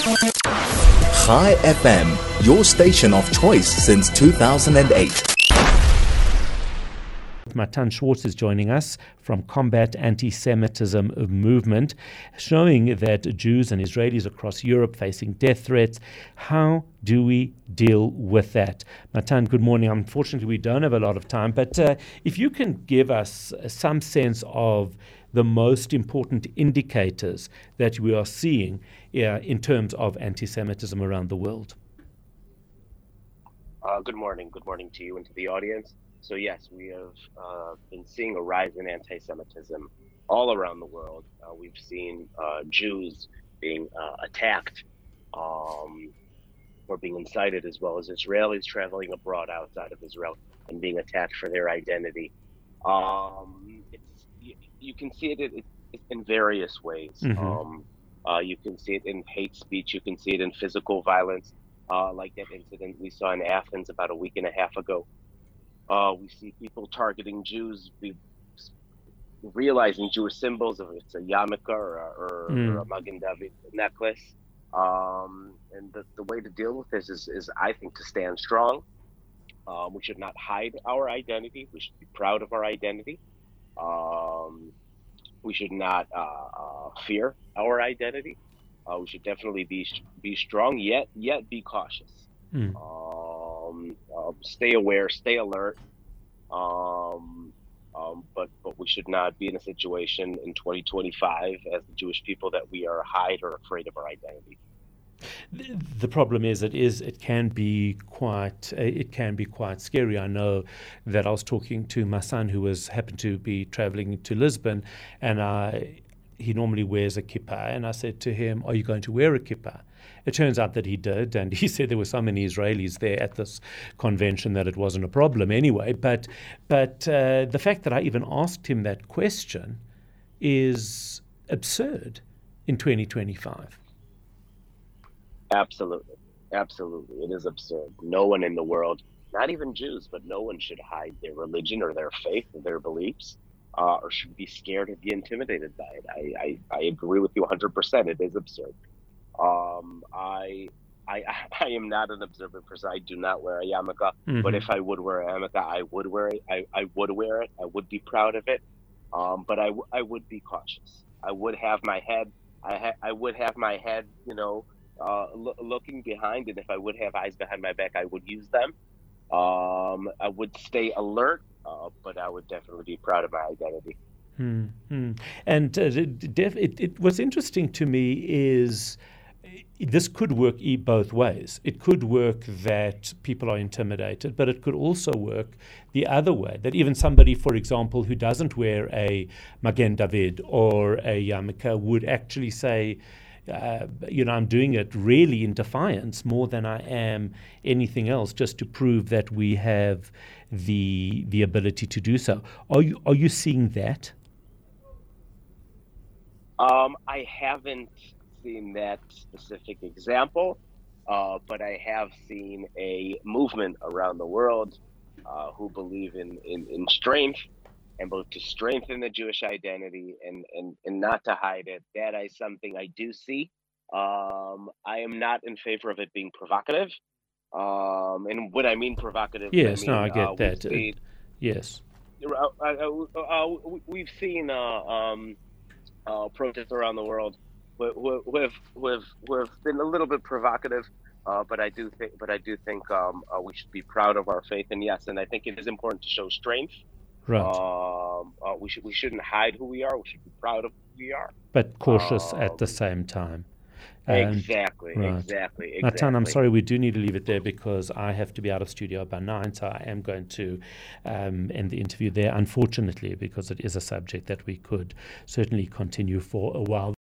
Chai FM, your station of choice since 2008. Matan Schwartz is joining us from Combat Anti-Semitism Movement, showing that Jews and Israelis across Europe facing death threats. How do we deal with that? Matan, good morning. Unfortunately, we don't have a lot of time, but if you can give us some sense of the most important indicators that we are seeing in terms of anti-Semitism around the world. Good morning. Good morning to you and to the audience. So yes, we have been seeing a rise in anti-Semitism all around the world. We've seen Jews being attacked or being incited, as well as Israelis traveling abroad outside of Israel and being attacked for their identity. You can see it in various ways. Mm-hmm. You can see it in hate speech. You can see it in physical violence, like that incident we saw in Athens about a week and a half ago. We see people targeting Jews, realizing Jewish symbols, if it's a yarmulke or a Magen David necklace. And the way to deal with this is, I think, to stand strong. We should not hide our identity. We should be proud of our identity. We should not fear our identity. We should definitely be strong, yet be cautious. Stay aware, stay alert. But we should not be in a situation in 2025 as the Jewish people that we are hide or afraid of our identity. The problem is it can be quite scary. I know that I was talking to my son who happened to be traveling to Lisbon, and he normally wears a kippah, and I said to him, "Are you going to wear a kippah?" It turns out that he did, and he said there were so many Israelis there at this convention that it wasn't a problem anyway. But the fact that I even asked him that question is absurd in 2025. Absolutely. It is absurd. No one in the world, not even Jews, but no one should hide their religion or their faith or their beliefs, or should be scared or be intimidated by it. I agree with you 100%. It is absurd. I am not an observant person. I do not wear a yarmulke, but if I would wear a yarmulke, I would wear it. I would wear it. I would be proud of it. But I would be cautious. I would have my head. I would have my head, looking behind, and if I would have eyes behind my back, I would use them. I would stay alert, but I would definitely be proud of my identity. And what's interesting to me is this could work both ways. It could work that people are intimidated, but it could also work the other way, that even somebody, for example, who doesn't wear a Magen David or a yarmulke would actually say, I'm doing it really in defiance more than I am anything else, just to prove that we have the ability to do so. Are you seeing that? I haven't seen that specific example, but I have seen a movement around the world who believe in strength, and both to strengthen the Jewish identity and not to hide it. That is something I do see. I am not in favor of it being provocative. And when I mean provocative, yes, I get that. Yes. We've seen protests around the world who have been a little bit provocative, but I do think we should be proud of our faith, and yes, and I think it is important to show strength. Right. We shouldn't hide who we are. We should be proud of who we are, but cautious at the same time. Exactly. Matan, I'm sorry, we do need to leave it there because I have to be out of studio by 9, so I am going to end the interview there, unfortunately, because it is a subject that we could certainly continue for a while.